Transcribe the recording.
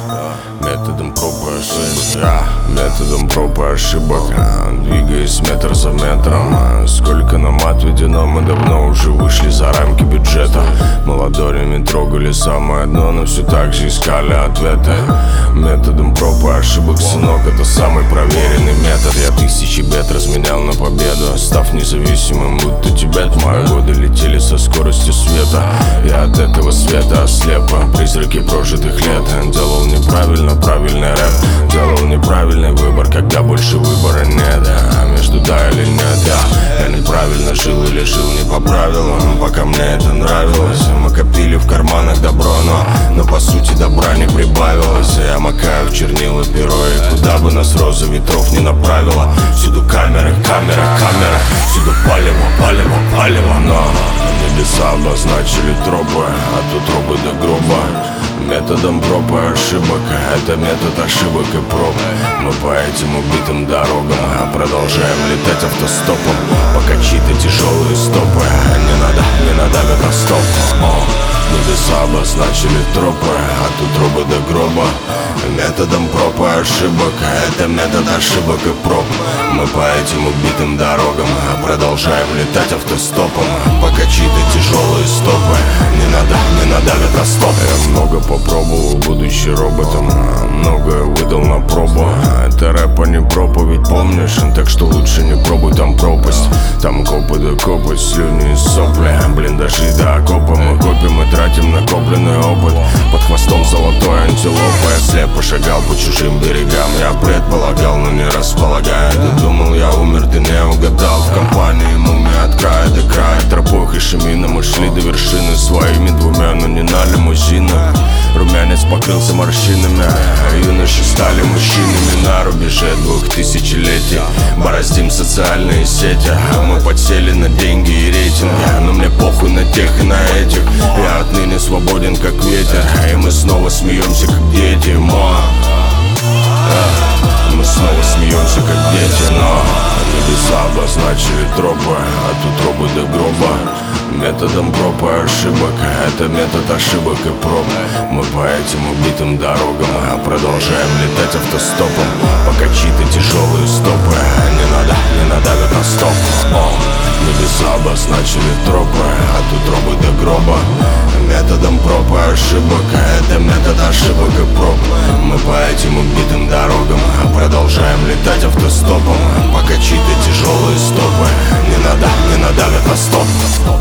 Методом проб и ошибок, методом проб и ошибок, двигаясь метр за метром. Сколько нам отведено, мы давно уже вышли за рамки бюджета. Мы ладонями трогали самое дно, но все так же искали ответы. Методом проб и ошибок, сынок, это самый проверенный метод. Я тысячи бед разменял на победу, став независимым, будто Тибет. Мои годы летели со скоростью света. Я от этого света ослеп, призраки прожитых лет. Делал неправильно правильный рэп, делал неправильный выбор, когда больше выбора нет. Между да или нет, я неправильно жил или жил не по правилам, пока мне это нравилось. Мы копили в карманах добро, но по сути добра не прибавилось. Я макаю в чернила перо, и куда бы нас роза ветров не направила. Всюду камеры, камера, камера, всюду палево, палево, палево. Но небеса обозначили тропы, от утробы до гроба. Методом проб и ошибок, это метод ошибок и проб. Мы по этим убитым дорогам продолжаем летать автостопом, пока чьи-то тяжелые стопы не надавят на стоп. Небеса обозначили тропы, от утробы до гроба. Методом проб и ошибок, это метод ошибок и проб. Мы по этим убитым дорогам продолжаем летать автостопом, пока чьи-то тяжелые стопы не надавят на стоп. Я много попробовал, будучи роботом, многое выдал на пробу. Это рэп, а не проповедь, помнишь? Так что лучше не пробуй, там пропасть. Там копы да копоть, слюни и сопли, блиндажи до окопа. Мы копим и тратим накопленный опыт. Под хвостом золотой антилопы я слепо шагал по чужим берегам. Я предполагал, но не располагая. Ты думал, я умер, ты не угадал. В компании мумии от края до края. Тропой Хашимина мы шли до вершины своими двумя, но не на лимузинах. Румянец покрылся морщинами, юноши стали мужчинами на рубеже 2000-летий. Бороздим социальные сети, мы подсели на деньги и рейтинги. Но мне похуй на тех и на этих. Я отныне свободен как ветер, и мы снова смеемся как дети. Мы снова смеемся как дети, но небеса обозначили тропы, от утробы до гроба. Методом проб и ошибок, это метод ошибок и проб. Мы по этим убитым дорогам продолжаем летать автостопом, пока чьи-то тяжелые стопы не надавят на стоп. Небеса обозначили тропы, от утробы до гроба. Методом проб и ошибок, это метод ошибок и проб. Мы по этим убитым дорогам продолжаем летать автостопом, пока чьи-то тяжелые стопы не надавят на стоп.